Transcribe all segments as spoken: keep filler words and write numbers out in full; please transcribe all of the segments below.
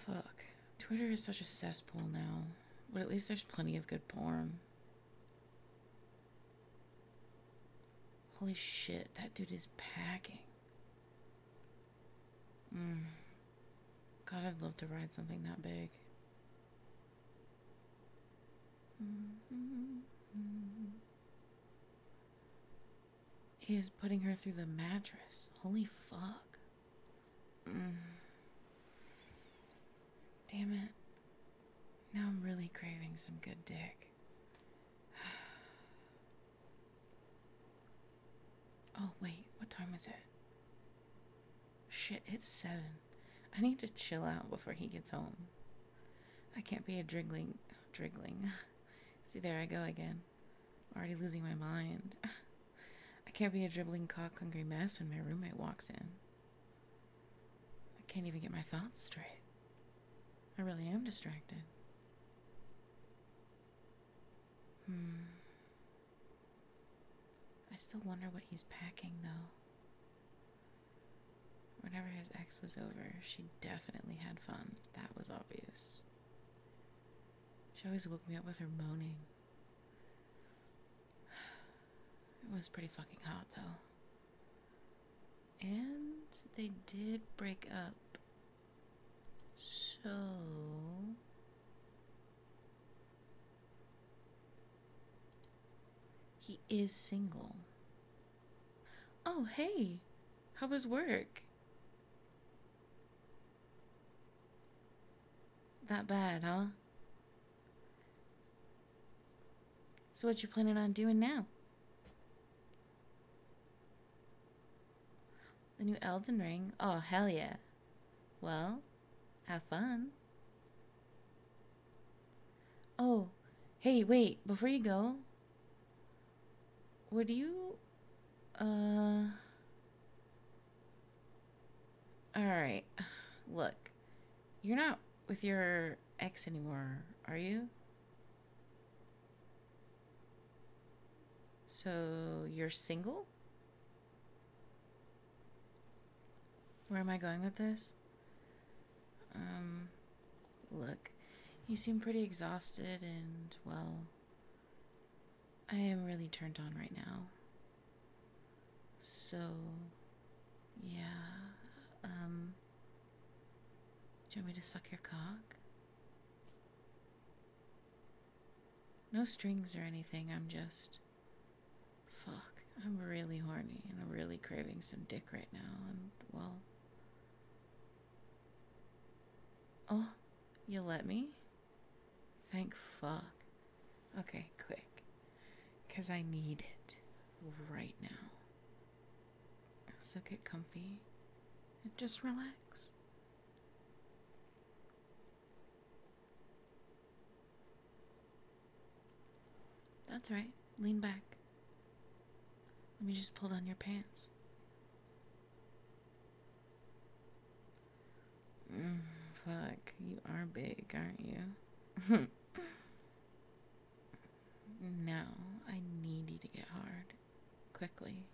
Fuck. Twitter is such a cesspool now, but at least there's plenty of good porn. Holy shit, that dude is packing. Mm. God, I'd love to ride something that big. Mm-hmm. He is putting her through the mattress. Holy fuck. Mm. Damn it. Now I'm really craving some good dick. Oh, wait, what time is it? Shit, it's seven. I need to chill out before he gets home. I can't be a driggling... Driggling. See, there I go again. Already losing my mind. I can't be a dribbling cock-hungry mess when my roommate walks in. I can't even get my thoughts straight. I really am distracted. Hmm. I still wonder what he's packing, though. Whenever his ex was over, she definitely had fun. That was obvious. She always woke me up with her moaning. It was pretty fucking hot, though. And they did break up. So... he is single. Oh, hey! How was work? That bad, huh? So what you planning on doing now? The new Elden Ring? Oh, hell yeah. Well, have fun. Oh, hey, wait, before you go, would you, uh... Alright, look, you're not with your ex anymore, are you? So, you're single? Where am I going with this? Um, look, you seem pretty exhausted and, well, I am really turned on right now. So, yeah, um, do you want me to suck your cock? No strings or anything, I'm just, fuck, I'm really horny and I'm really craving some dick right now, and, well, oh, you let me? Thank fuck. Okay, quick, because I need it right now. So get comfy and just relax. That's right. Lean back. Let me just pull down your pants. Mm, fuck, you are big, aren't you? Now, I need you to get hard. Quickly.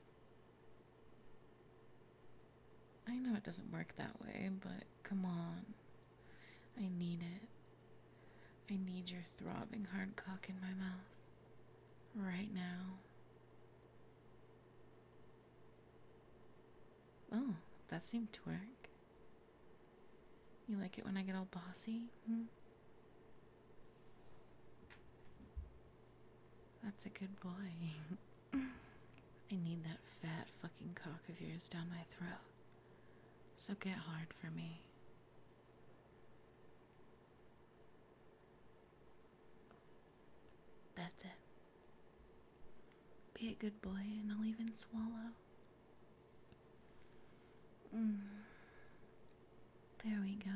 I know it doesn't work that way, but come on. I need it. I need your throbbing hard cock in my mouth. Right now. Oh, that seemed to work. You like it when I get all bossy? Hmm? That's a good boy. I need that fat fucking cock of yours down my throat. So get hard for me. That's it. Be a good boy and I'll even swallow. Mm. There we go.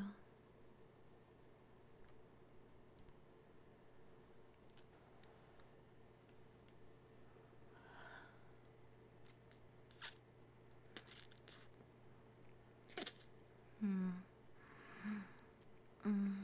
Mm. Mm.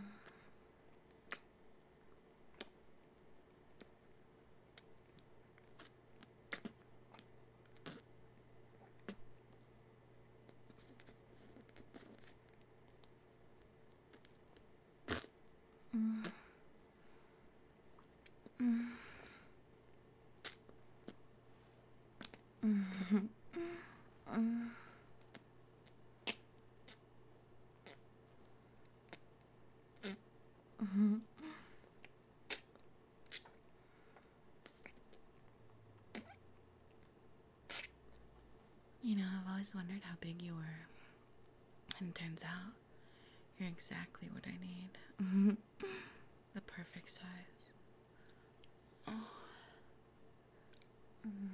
Mm. Mm. Mm. Mm. You know, I've always wondered how big you were. And turns out, you're exactly what I need. The perfect size. Oh. Mm.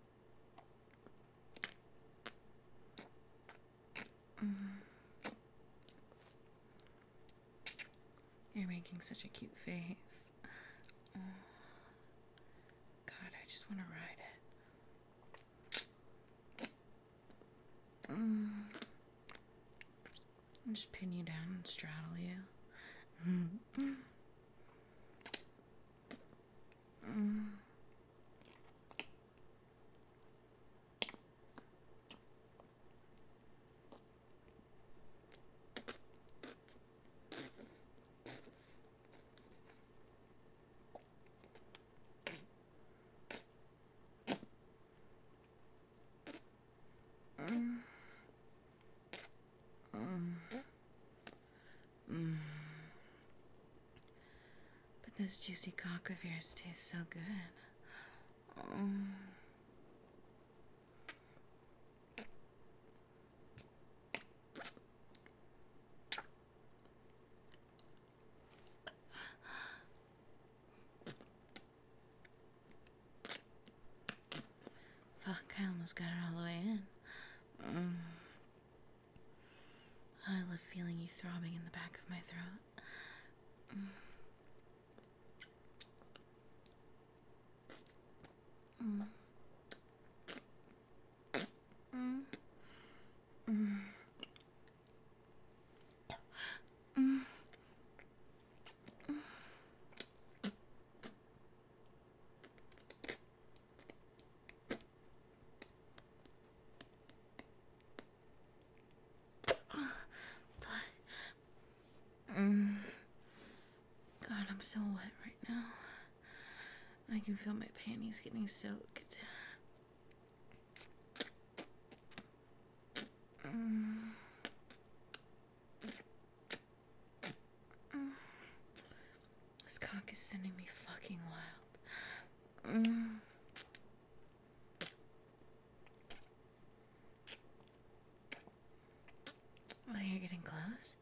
Mm. You're making such a cute face. Oh. God, I just want to ride it. Mm. I'll just pin you down and straddle you. Mm. Mm. Mm. Mm. Mm. But this juicy cock of yours tastes so good. Mm. Fuck, I almost got it all the way in. Mm. I love feeling you throbbing in the back of my throat. Mm. Mm. Mm. Mm. Mm. Mm. God, I'm so wet right now. I can feel my panties getting soaked. Mm. Mm. This cock is sending me fucking wild. Mm. Oh, you're getting close?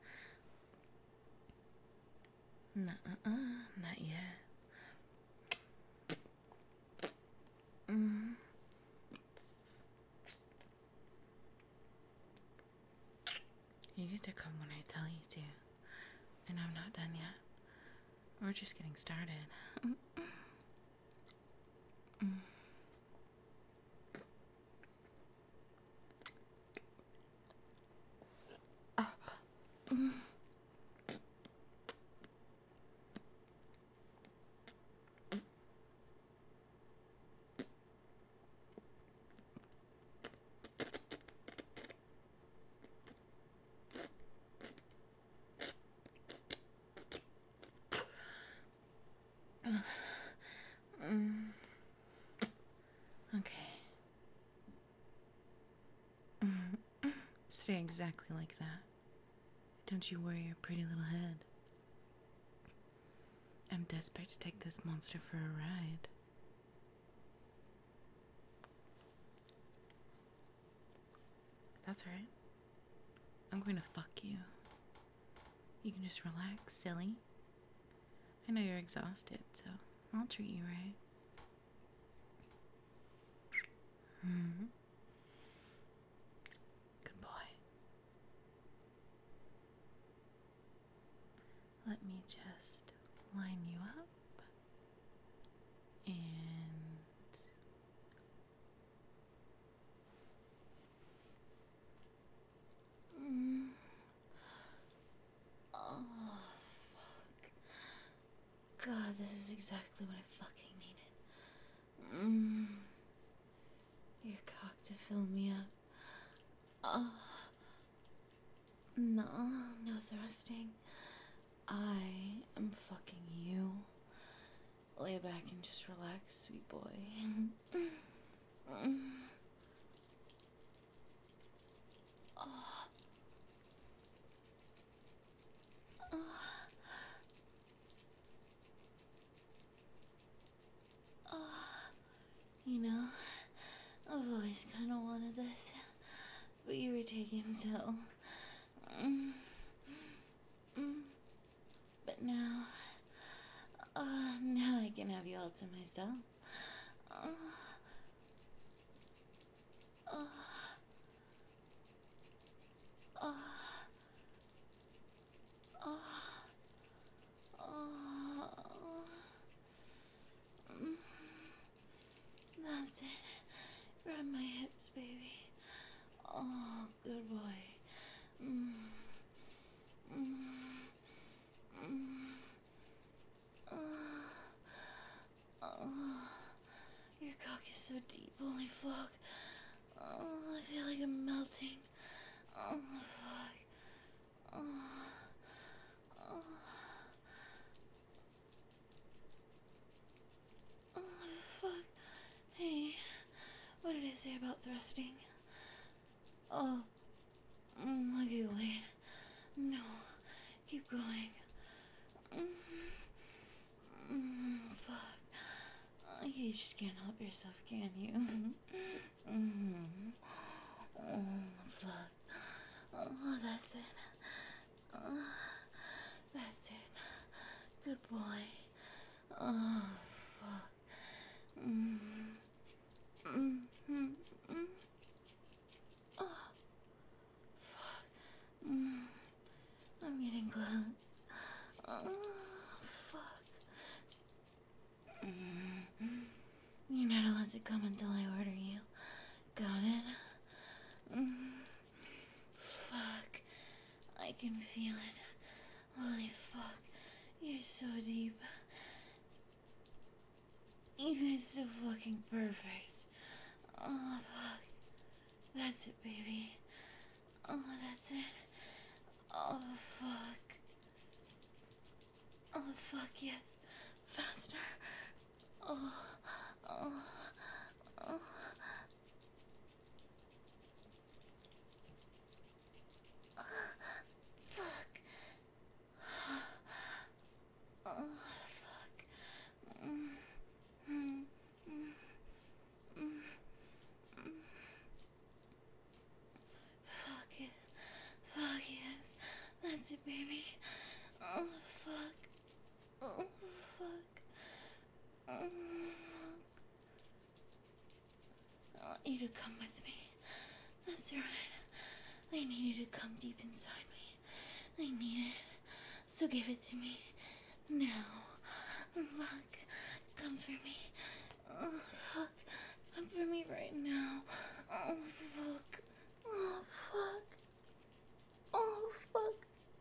Nuh-uh, not yet. Mm. You get to come when I tell you to. And I'm not done yet. We're just getting started. Mm. Ah. Mm. Mm. Okay. Mm. Stay exactly like that. Don't you worry your pretty little head. I'm desperate to take this monster for a ride. That's right. I'm going to fuck you. You can just relax, silly. I know you're exhausted, so I'll treat you right. Mm-hmm. Good boy. Let me just line you up and mm. Oh fuck. God, this is exactly what I fucking needed. Mm. Your cock to fill me up. Oh. No, no thrusting. I am fucking you. Lay back and just relax, sweet boy. Oh. Oh. Oh. You know, I've always kind of wanted this, but you were taken, so. Mm. Mm. But now, uh, now I can have you all to myself. Uh, uh, uh, uh, uh, mm. That's it. Grab my hips, baby. Oh, good boy. Mm. Mm. Mm. Uh, oh, your cock is so deep, holy fuck. Oh, I feel like I'm melting. Oh, fuck. Oh, oh, oh, fuck. Hey, what did I say about thrusting? Oh, mm, okay, wait. No, keep going. Mm, mm, fuck. Uh, you just can't help yourself, can you? Mm. Oh, fuck. Oh, that's it. Oh, that's it. Good boy. Oh, fuck. Mm. Mm. Mm. Mm. Oh, fuck. Mm. I'm getting close. Oh, fuck. Mm. You're not allowed to come until I order you. Got it? Mm. Fuck. I can feel it. Holy fuck. You're so deep. Even it's so fucking perfect. Oh, fuck. That's it, baby. Oh, that's it. Oh, fuck. Oh, fuck, yes. Faster. Oh, oh, oh. Fuck. Oh, fuck. Mm, mm, mm, mm, mm. Fuck it. Fuck yes. That's it, baby. Oh, fuck. Oh, fuck. Oh, fuck. I want you to come with me. That's right. I need you to come deep inside me. I need it. So give it to me. Now. Fuck. Come for me. Oh, fuck. Come for me right now. Oh, fuck. Oh, fuck. Oh, fuck.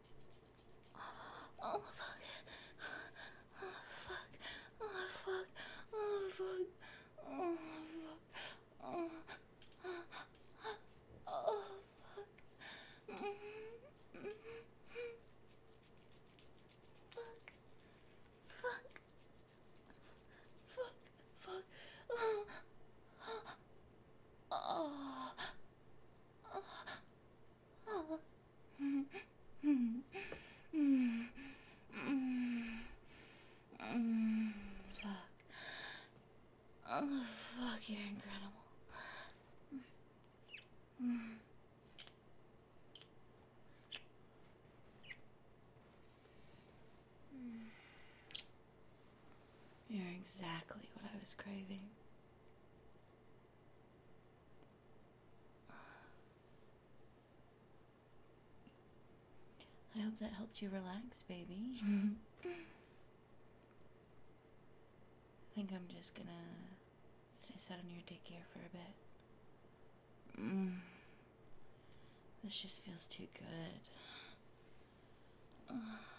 Oh, fuck. Oh, fuck. Oh, fuck. Oh, fuck. Oh, fuck. Oh, oh, fuck. Mm, mm, fuck. Fuck. Fuck. Fuck. Oh. Oh. Oh. Mm, mm, mm, mm, mm, fuck. Oh, fuck, you're incredible. Mm. You're exactly what I was craving. I hope that helped you relax, baby. I think I'm just gonna stay set on your dick here for a bit. Mm. This just feels too good. Uh,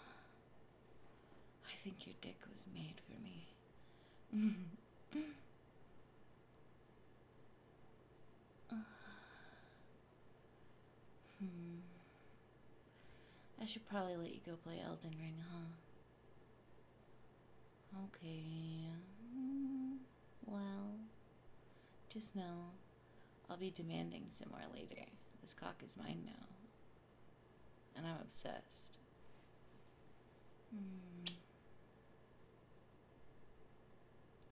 I think your dick was made for me. uh, hmm. I should probably let you go play Elden Ring, huh? Okay. Just know I'll be demanding some more later. This cock is mine now. And I'm obsessed. Hmm.